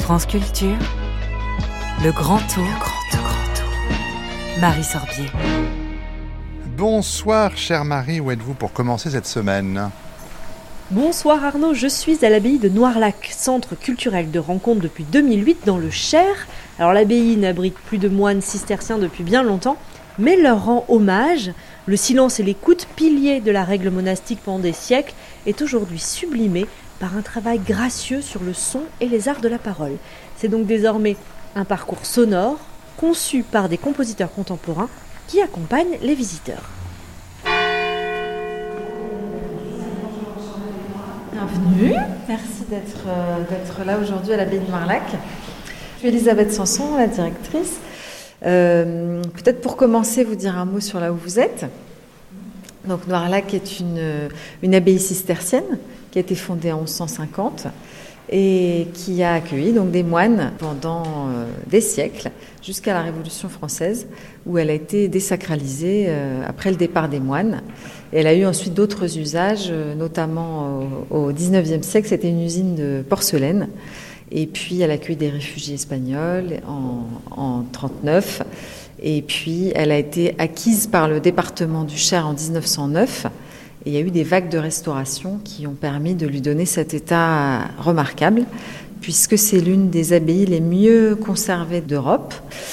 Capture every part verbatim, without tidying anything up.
France Culture, le grand tour, le grand tour, grand tour. Marie Sorbier. Bonsoir, chère Marie, où êtes-vous pour commencer cette semaine ? Bonsoir Arnaud, je suis à l'abbaye de Noirlac, centre culturel de rencontre depuis deux mille huit dans le Cher. Alors l'abbaye n'abrite plus de moines cisterciens depuis bien longtemps, mais leur rend hommage. Le silence et l'écoute, piliers de la règle monastique pendant des siècles, est aujourd'hui sublimé par un travail gracieux sur le son et les arts de la parole. C'est donc désormais un parcours sonore, conçu par des compositeurs contemporains qui accompagnent les visiteurs. Bienvenue, merci d'être, euh, d'être là aujourd'hui à l'abbaye de Noirlac. Je suis Elisabeth Sanson, la directrice. Euh, peut-être pour commencer, vous dire un mot sur là où vous êtes. Donc Noirlac est une, une abbaye cistercienne qui a été fondée en onze cent cinquante et qui a accueilli donc des moines pendant euh, des siècles jusqu'à la Révolution française où elle a été désacralisée euh, après le départ des moines. Et elle a eu ensuite d'autres usages, euh, notamment au, au dix-neuvième siècle, c'était une usine de porcelaine. Et puis elle a accueilli des réfugiés espagnols en, en trente-neuf. Et puis elle a été acquise par le département du Cher en dix-neuf cent neuf. Et il y a eu des vagues de restauration qui ont permis de lui donner cet état remarquable, puisque c'est l'une des abbayes les mieux conservées d'Europe.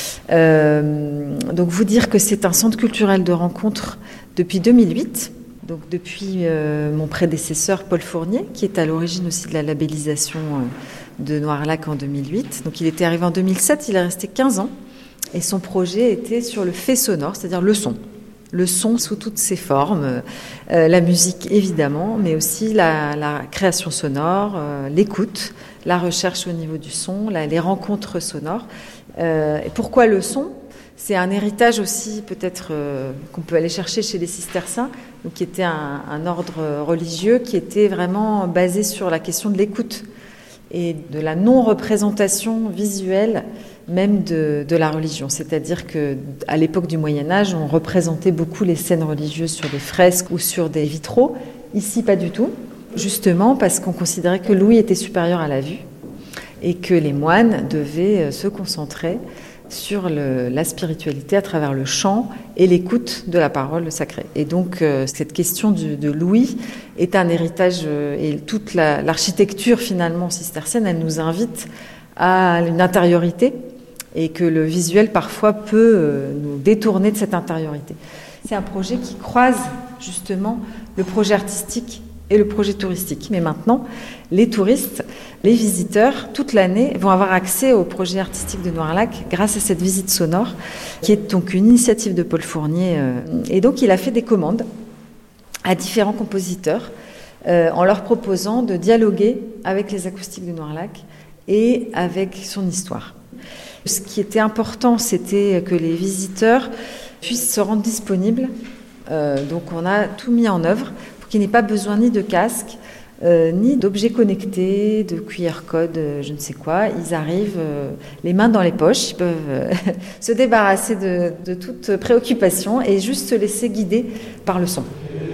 Euh, donc vous dire que c'est un centre culturel de rencontre depuis deux mille huit, donc depuis euh, mon prédécesseur Paul Fournier, qui est à l'origine aussi de la labellisation euh, de Noirlac en deux mille huit. Donc il était arrivé en deux mille sept, il est resté quinze ans, et son projet était sur le fait sonore, c'est-à-dire le son. Le son sous toutes ses formes, euh, la musique évidemment, mais aussi la, la création sonore, euh, l'écoute, la recherche au niveau du son, la, les rencontres sonores. Euh, et pourquoi le son ? C'est un héritage aussi peut-être euh, qu'on peut aller chercher chez les cisterciens, donc qui était un, un ordre religieux qui était vraiment basé sur la question de l'écoute et de la non-représentation visuelle même de, de la religion. C'est-à-dire qu'à l'époque du Moyen-Âge, on représentait beaucoup les scènes religieuses sur des fresques ou sur des vitraux. Ici, pas du tout, justement parce qu'on considérait que l'ouïe était supérieure à la vue et que les moines devaient se concentrer sur le, la spiritualité à travers le chant et l'écoute de la parole sacrée. Et donc, euh, cette question du, de l'ouïe est un héritage, euh, et toute la, l'architecture finalement cistercienne, elle nous invite à une intériorité et que le visuel parfois peut euh, nous détourner de cette intériorité. C'est un projet qui croise justement le projet artistique et le projet touristique. Mais maintenant, les touristes, les visiteurs, toute l'année, vont avoir accès au projet artistique de Noirlac grâce à cette visite sonore, qui est donc une initiative de Paul Fournier. Et donc, il a fait des commandes à différents compositeurs euh, en leur proposant de dialoguer avec les acoustiques de Noirlac et avec son histoire. Ce qui était important, c'était que les visiteurs puissent se rendre disponibles. Euh, donc, on a tout mis en œuvre qui n'ait pas besoin ni de casque, euh, ni d'objets connectés, de Q R code, euh, je ne sais quoi. Ils arrivent euh, les mains dans les poches, ils peuvent euh, se débarrasser de, de toute préoccupation et juste se laisser guider par le son.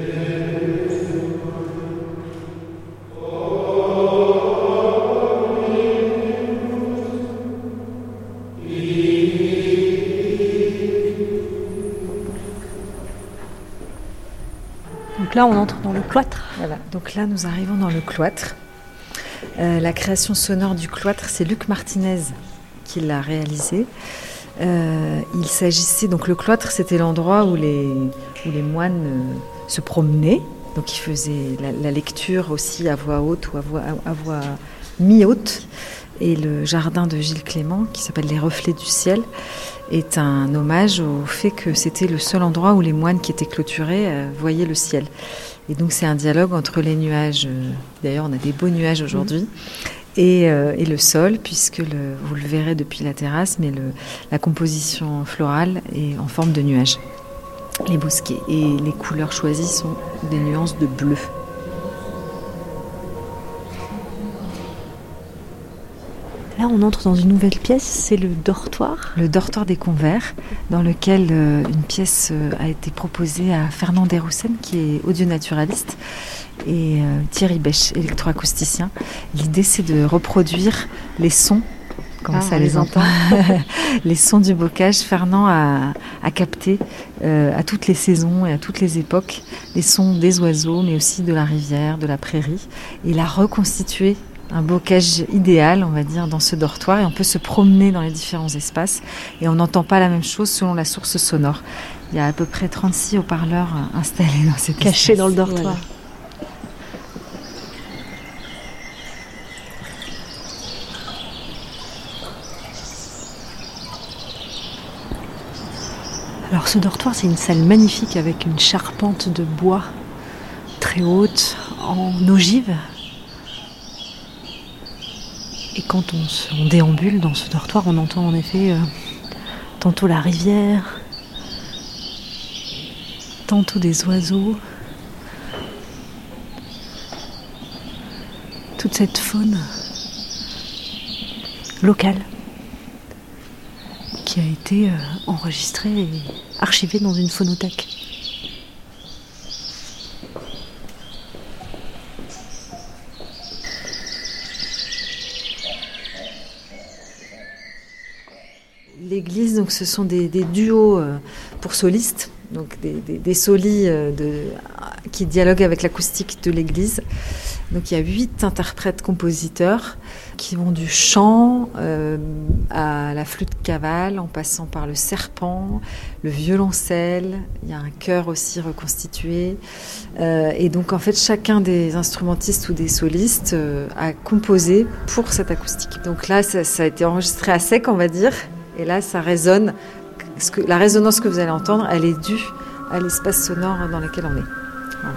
Donc là, on entre dans le cloître. Voilà, donc là, nous arrivons dans le cloître. Euh, la création sonore du cloître, c'est Luc Martinez qui l'a réalisé. Euh, il s'agissait, donc le cloître, c'était l'endroit où les, où les moines euh, se promenaient. Donc ils faisaient la, la lecture aussi à voix haute ou à voix, à voix mi-haute. Et le jardin de Gilles Clément, qui s'appelle Les Reflets du Ciel, est un hommage au fait que c'était le seul endroit où les moines qui étaient clôturés euh, voyaient le ciel. Et donc c'est un dialogue entre les nuages, euh, d'ailleurs on a des beaux nuages aujourd'hui, et, euh, et le sol, puisque le, vous le verrez depuis la terrasse, mais le, la composition florale est en forme de nuages, les bosquets. Et les couleurs choisies sont des nuances de bleu. Là, on entre dans une nouvelle pièce, c'est le dortoir. Le dortoir des Convers, dans lequel euh, une pièce euh, a été proposée à Fernand Desroussen, qui est audionaturaliste, et euh, Thierry Bèche, électroacousticien. L'idée, c'est de reproduire les sons Comment Ah, ça on les les entend. Les sons du bocage, Fernand a, a capté euh, à toutes les saisons et à toutes les époques les sons des oiseaux, mais aussi de la rivière, de la prairie. Et il a reconstitué un bocage idéal, on va dire, dans ce dortoir. Et on peut se promener dans les différents espaces. Et on n'entend pas la même chose selon la source sonore. Il y a à peu près trente-six haut-parleurs installés dans cet espace. Cachés dans le dortoir. Voilà. Alors ce dortoir, c'est une salle magnifique avec une charpente de bois très haute, en ogive. Et quand on, se, on déambule dans ce dortoir, on entend en effet euh, tantôt la rivière, tantôt des oiseaux. Toute cette faune locale qui a été euh, enregistrée et archivée dans une phonothèque. L'église, donc, ce sont des, des duos euh, pour solistes, donc des, des, des solis euh, de, qui dialoguent avec l'acoustique de l'église. Donc il y a huit interprètes-compositeurs qui vont du chant euh, à la flûte cavale, en passant par le serpent, le violoncelle. Il y a un chœur aussi reconstitué. Euh, et donc en fait, chacun des instrumentistes ou des solistes euh, a composé pour cette acoustique. Donc là, ça, ça a été enregistré à sec, on va dire. Et là, ça résonne. Ce que, la résonance que vous allez entendre, elle est due à l'espace sonore dans lequel on est. Voilà.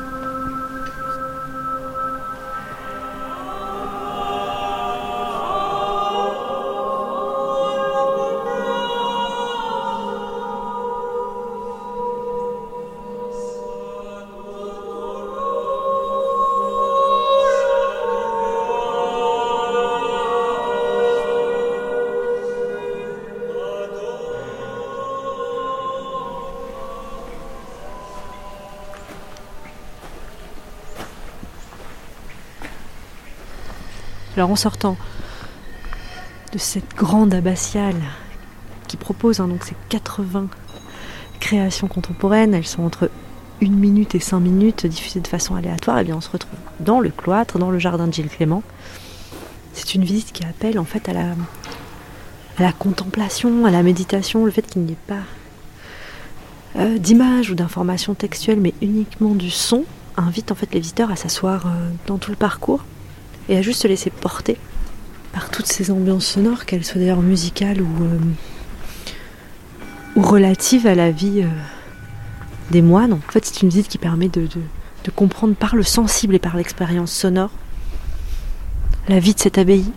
Alors en sortant de cette grande abbatiale qui propose hein, donc ces quatre-vingts créations contemporaines, elles sont entre une minute et cinq minutes diffusées de façon aléatoire, et bien on se retrouve dans le cloître, dans le jardin de Gilles Clément. C'est une visite qui appelle en fait à la, à la contemplation, à la méditation, le fait qu'il n'y ait pas euh, d'image ou d'information textuelle, mais uniquement du son, invite en fait les visiteurs à s'asseoir euh, dans tout le parcours et à juste se laisser porter par toutes ces ambiances sonores, qu'elles soient d'ailleurs musicales ou, euh, ou relatives à la vie euh, des moines. En fait, c'est une visite qui permet de, de, de comprendre par le sensible et par l'expérience sonore la vie de cette abbaye.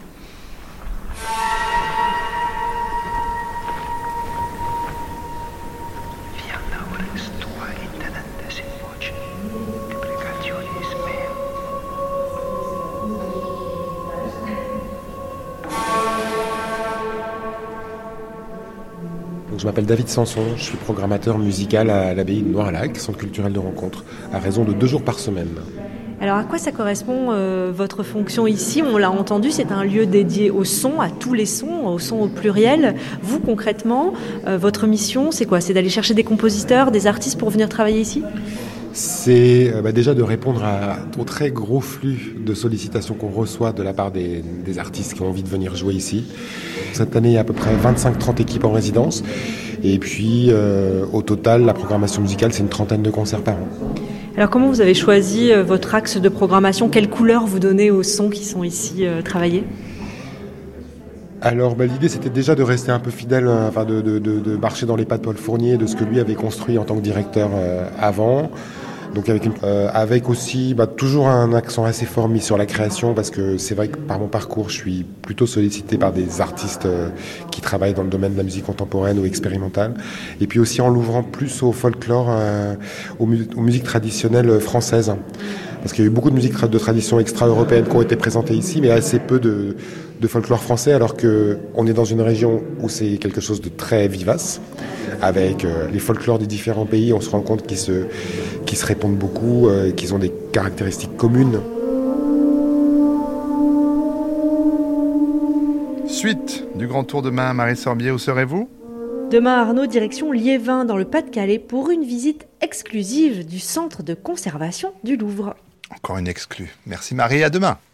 Donc, je m'appelle David Sanson, je suis programmateur musical à l'abbaye de Noirlac, centre culturel de rencontre, à raison de deux jours par semaine. Alors à quoi ça correspond euh, votre fonction ici ? On l'a entendu, c'est un lieu dédié au son, à tous les sons, au son au pluriel. Vous concrètement, euh, votre mission c'est quoi ? C'est d'aller chercher des compositeurs, des artistes pour venir travailler ici ? C'est euh, bah, déjà de répondre à, au très gros flux de sollicitations qu'on reçoit de la part des, des artistes qui ont envie de venir jouer ici. Cette année, il y a à peu près vingt-cinq trente équipes en résidence. Et puis, euh, au total, la programmation musicale, c'est une trentaine de concerts par an. Alors comment vous avez choisi euh, votre axe de programmation ? Quelle couleur vous donnez aux sons qui sont ici euh, travaillés ? Alors bah, l'idée c'était déjà de rester un peu fidèle, euh, enfin de, de, de, de marcher dans les pas de Paul Fournier, de ce que lui avait construit en tant que directeur euh, avant. Donc avec, une, euh, avec aussi bah, toujours un accent assez fort mis sur la création, parce que c'est vrai que par mon parcours je suis plutôt sollicité par des artistes euh, qui travaillent dans le domaine de la musique contemporaine ou expérimentale, et puis aussi en l'ouvrant plus au folklore, euh, aux, mu- aux musiques traditionnelles françaises, parce qu'il y a eu beaucoup de musiques tra- de tradition extra-européenne qui ont été présentées ici, mais assez peu de, de folklore français, alors qu'on est dans une région où c'est quelque chose de très vivace. Avec euh, les folklores des différents pays, on se rend compte qu'ils se, qu'ils se répondent beaucoup, euh, qu'ils ont des caractéristiques communes. Suite du Grand Tour demain, Marie Sorbier, où serez-vous ? Demain, Arnaud, direction Liévin, dans le Pas-de-Calais, pour une visite exclusive du centre de conservation du Louvre. Encore une exclue. Merci Marie, à demain.